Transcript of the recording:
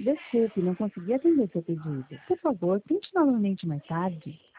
Desculpe, não consegui atender seu pedido. Por favor, tente novamente mais tarde.